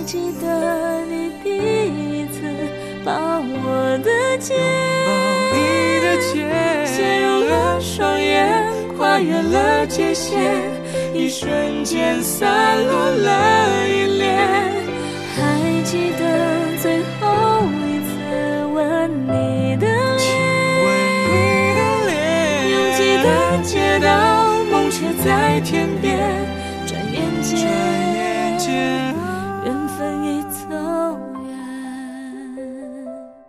记得你第一次抱我的肩， 拥抱你的肩， 陷入了双眼，跨越了界限，一瞬间散落了依恋。还记得最后一次吻你的脸，拥挤的街道，梦却在天边，